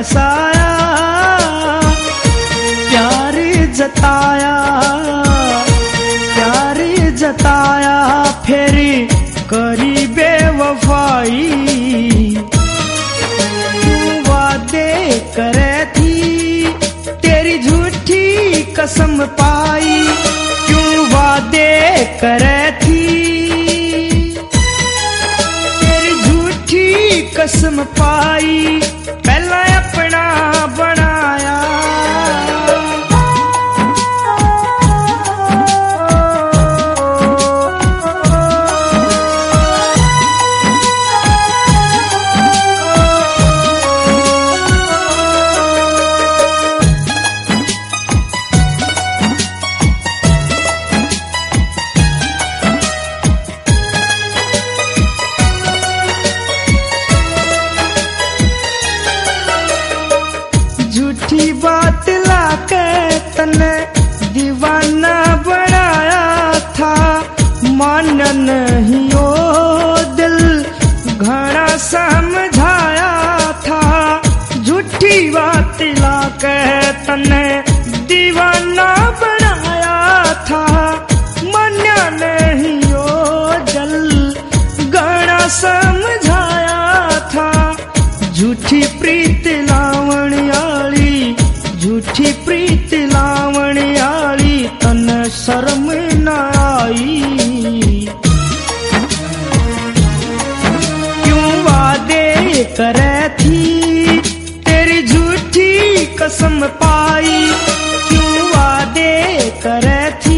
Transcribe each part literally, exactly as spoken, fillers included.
बसाया, प्यार जताया, प्यार जताया, फिर करी बेवफाई। तू वादे करे थी, तेरी झूठी कसम पाई। क्यों वादे करे थी, तेरी झूठी कसम पाई। पहला अपना बनाया, झूठी बात लाके तने दीवाना बनाया था। मान नहीं ओ दिल घना समझाया था। झूठी बात लाके तने दीवाना बनाया था। मान्या नहीं ओ दिल घना समझाया था। झूठी प्रीत लावण आली, झूठी प्रीत लावण आली, तन शर्म न आई। क्यों वादे करे थी, तेरी झूठी कसम पाई। क्यों वादे करे थी,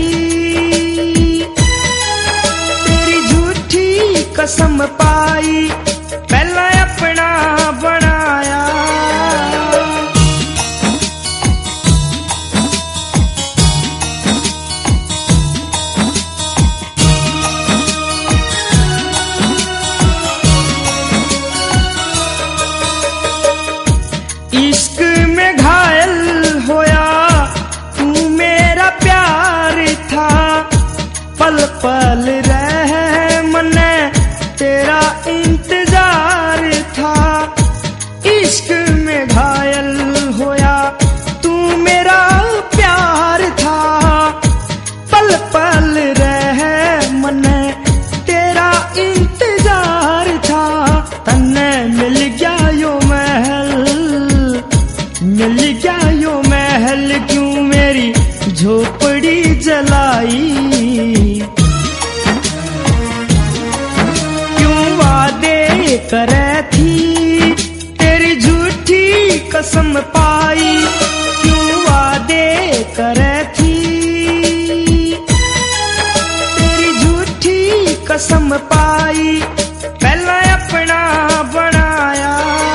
तेरी झूठी कसम पाई। पहला अपना बनाया, इश्क में घायल होया तू मेरा प्यार था। पल पल रह मने तेरा इंतजार था। इश्क में घायल होया तू मेरा प्यार था। पल पल रह मने तेरा इंतजार था। तन्ने मिल गया यो महल, मिल गया यो महल, क्यों मेरी झोपड़ी जलाई। क्यों वादे करे थी, तेरी झूठी कसम पाई। क्यों वादे करे थी, तेरी झूठी कसम पाई। पहला अपना बनाया,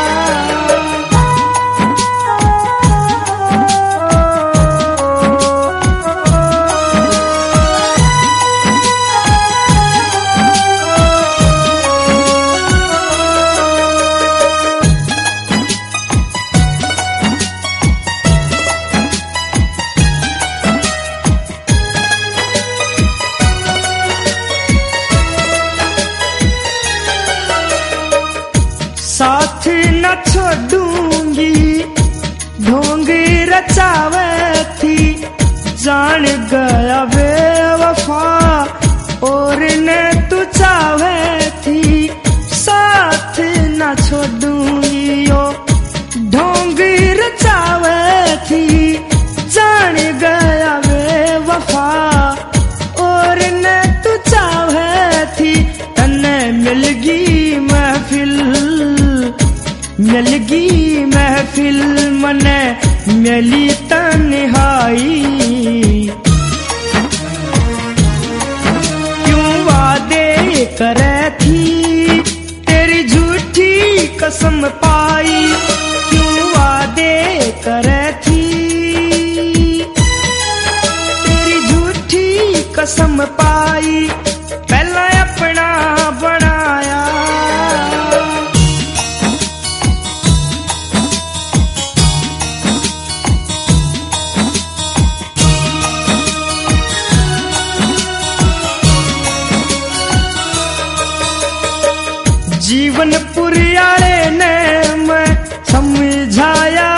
साथ न छोड़ूंगी ढोंग रचावे थी। जान गया बेवफा और न तू चावे थी। साथ न छोड़ूंगी ओ ढोंग रचावे थी। जान गया बेवफा और न तू चावे थी। तन्ने मिलगी महफिल, मिलगी महफिल, मने मिली तन्हाई। क्यों वादे करे थी, तेरी झूठी कसम पाई। क्यों वादे करे थी, तेरी झूठी कसम पाई। पहला अपना बनाया, जीवन पुरियाले ने मैं समझाया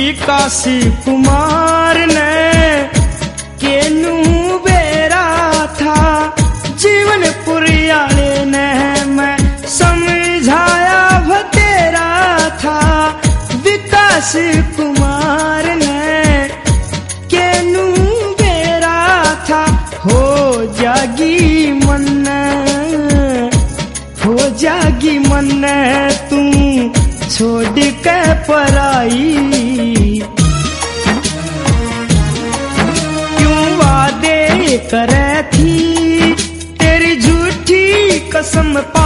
विकास कुमार ने केनू बेरा था जीवन पुरियाले ने मैं समझाया भतेरा था। विकास कुमार ने केनू बेरा था हो जागी मन हो जागी मन तू छोड़ के पराई क्यों वादे करे थी तेरी झूठी कसम।